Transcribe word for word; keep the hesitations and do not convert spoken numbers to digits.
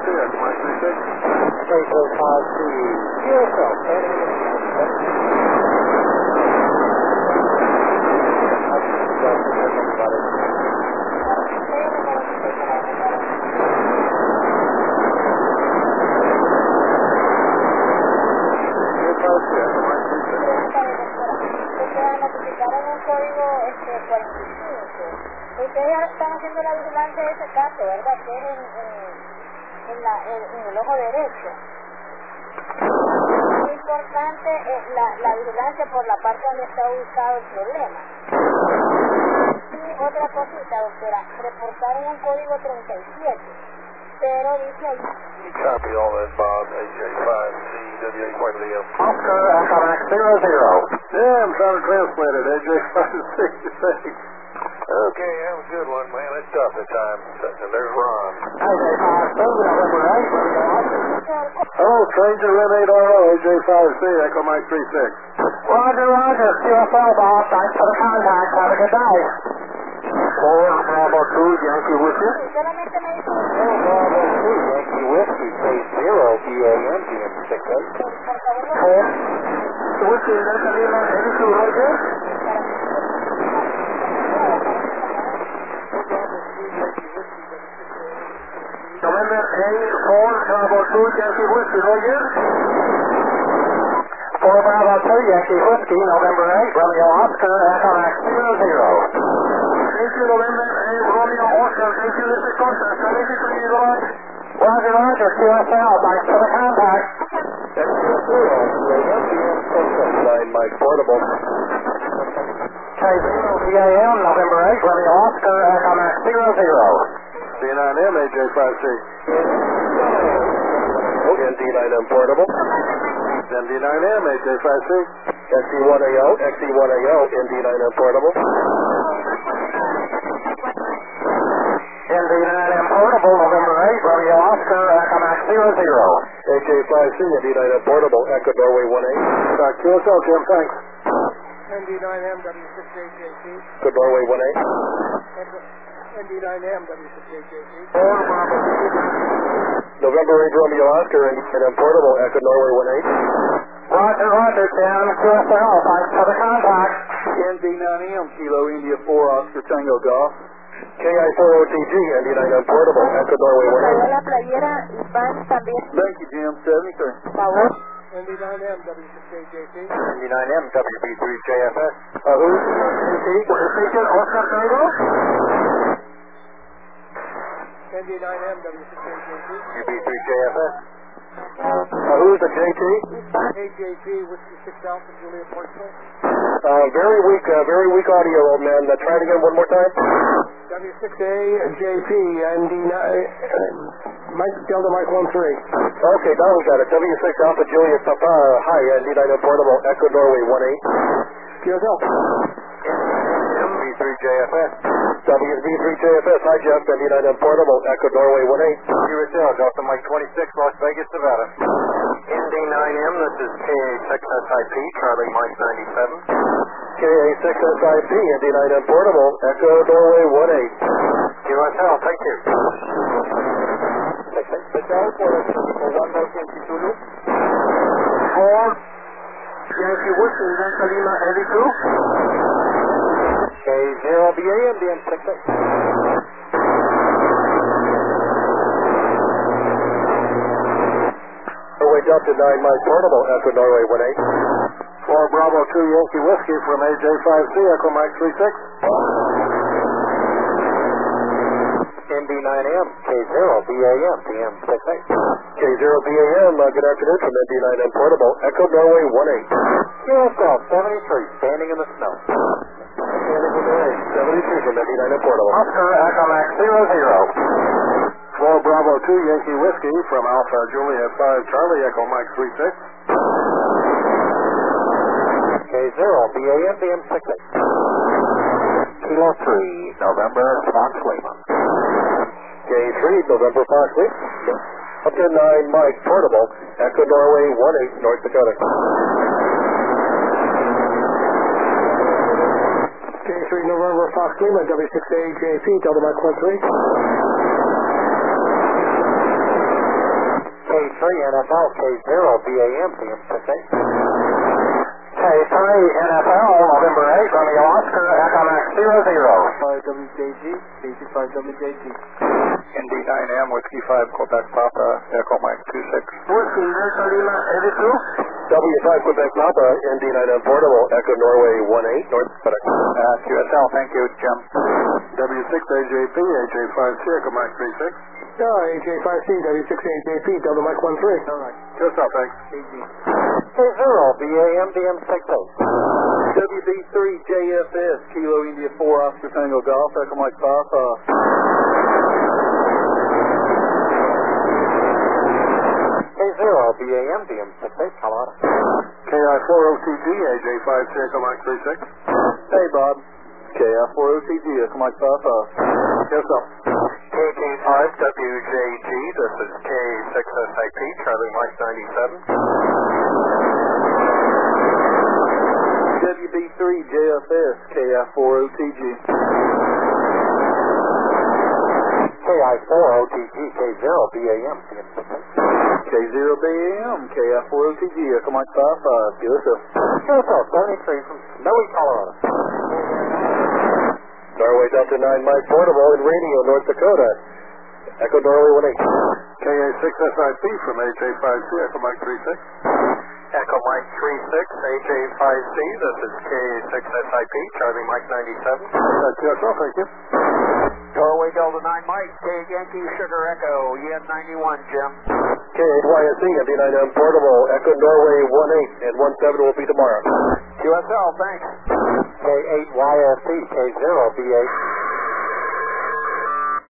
C, Echo Mike three six. K J five C, yourself, standing in the notificaron un código este, cuarenta y cinco. Ustedes ahora están haciendo la vigilancia de ese caso, ¿verdad? Que es en, en, en, la, en, en el ojo derecho. Es importante eh, la, la vigilancia por la parte donde está ubicado el problema. Y otra cosita, doctora, reportaron un código treinta y siete, pero dice ahí. Copy all that, Bob. A J five C, W eight point zero. Oscar, Echo Max zero zero. Yeah, I'm trying to translate it. A J five C, thanks. Okay, that was a good one, man. It's tough at times. And there's Ron. A J five C, November eight, Oh, Stranger Ren eight R O, A J five C, Echo Mike three six. Roger, Roger, Q F L, Bob. Thanks for the contact. Have a good day. four Bravo two, Yankee Whiskey. Solamente me dice four Bravo two, Yankee Whiskey, K zero, B A M, D M six eight. four Whiskey, Delta Lima, eighty-two, Roger. November eight, four Bravo two, Yankee Whiskey, Roger. four Bravo two, Yankee Whiskey, November eight, Romeo Oscar, Echo Max zero zero. Thank you, November eight, Romeo Oscar. Thank you, Mister Costa. Thank you, Mister Roger. Roger, Roger, Q F L, thanks for the contact. X zero, nine Mike Portable. K zero, B A M, November eight, Romeo Oscar, Echo Max zero zero. D nine M, A J five C. N D nine M Portable. N D nine M, A J five C. X E one A O, X E one A O, N D nine M Portable. N D nine M Portable, November eight, Romeo Oscar, Echo Max zero zero. A J five C, N D nine M Portable, Echo Norway one eight. Uh, Q S L, Jim, thanks. N D nine M W six A J C. Echo Norway one eight. N D nine M W six A J C. November eight, Romeo Oscar, N D nine M Portable, Echo Norway one eight. Roger, Roger, Tim, Q S L, thanks for the contact. N D nine M, Kilo India four, Oscar Tango Golf. K I four O T G, N D nine M Portable, Echo Norway one eight. la playera y van también. Thank you, Jim, seventy-three. Por favor. N D nine M W six A J C. N D nine M, W B three J F S. Uh, who? Speaker, Oscar Tango? N D nine M W six A J C. U B three J F S. Uh, who's the J T? A J P, Whiskey six Alpha, Julia Portugal. Uh, very weak, uh, very weak audio, old man. Uh, try it again one more time. W six A J P, N D nine, Mike, Delta Mike one three. Okay, now we got it. W six Alpha Juliet Papa. Hi, N D nine M Portable, Echo Norway one eight. Q S L. M B three J F S. W B three J F S. Hi, Jeff. N D nine M Portable, Echo Norway one eight. Q S L, Delta Mike twenty-six, Las Vegas, Nevada. N D nine M, this is K A six S I P, Charlie Mike ninety-seven. K A six S I P, N D nine M Portable, Echo Norway one eight. Q S L, thank you. one more Yankee Zulu. four Yankee Whiskey, Delta Lima eighty-two. K zero, B A M, D M six eight. Norway Delta nine Mike Portable, Echo Norway one eight. four Bravo two Yankee Whiskey from A J five C, Echo Mike three six. N D nine M, K zero, B A M, D M six eight. K zero B A M, uh, good afternoon from N D nine M Portable, Echo Norway one eight. Q S L, seventy-three, standing in the snow. seventy-three from N D nine M Portable. Oscar, Echo Max zero zero. four Bravo two Yankee Whiskey from Alpha Juliet five Charlie, Echo Mike three six. K zero, B A M, D M six eight. Kilo three, November, Fox Lima. K three November Fox Lima. Up to nine Mike Portable, Echo Norway one eight, North Dakota. K three November Fox Lima, W six A J P, Delta Mike one three. three N F L, K zero B A M, B M six eight. K three N F L, November eighth, Romeo Oscar, Echo Max zero zero. five W J G, K C five W J G. N D nine M, Whiskey five, Quebec Papa, Echo Mike two six. Whiskey, Delta Lima, eighty-two. W five, Quebec Papa, N D nine M Portable, Echo Norway one eight, North Quebec. Uh, Q S L, thank you, Jim. W six A J P, A J five C, Echo Mike three six. Yeah, A J five C, W six A J P, Delta Mike one three. All right. Q S L, thanks. K G. K zero B A M, B M six eight. W B three J F S, Kilo India four, Oscar Tango Golf, Echo Mike Papa. K zero B A M, B M six eight, Colorado. K I four O T G, A J five C, Echo Mike three six. Hey, Bob. K I four O T G, Echo Mike Papa. Yes, sir. K K five W J G, this is K six S I P, Charlie Mike ninety-seven. W B three J F S, K I four O T G. K I four O T G, K zero B A M, B M six eight. K zero B A M, K I four O T G, Echo Mike Papa. Joseph. Joseph, seventy-three from Snowy, Colorado. Norway Delta nine Mike Portable in Radio, North Dakota. Echo Norway one eight. K A six S I P from A J five C, Echo Mike three six. Echo Mike three six, A J five C, this is K six S I P, Charlie Mike ninety-seven. That's Q S L, thank you. Norway Delta nine Mike, K Yankee Sugar Echo, Yen ninety-one, Jim. K eight Y S E, N D nine M Portable, Echo Norway one eight, and one seven will be tomorrow. Q S L, thanks. K eight Y S E, K zero B eight.